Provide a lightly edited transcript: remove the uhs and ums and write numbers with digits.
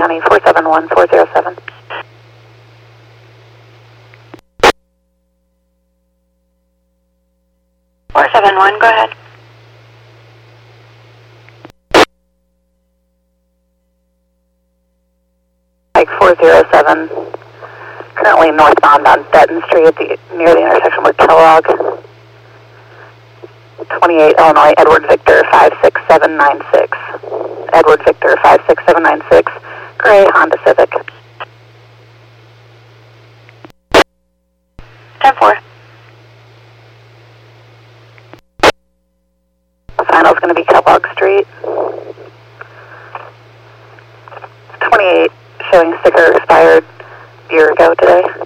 County 471407. Go ahead. Like 407, currently northbound on Benton Street near the intersection with Kellogg. 28 Illinois, Edward Victor 56796. Edward Victor 56796, gray Honda Civic. 10-4. Final's going to be Kellogg Street. 28, showing sticker expired a year ago today.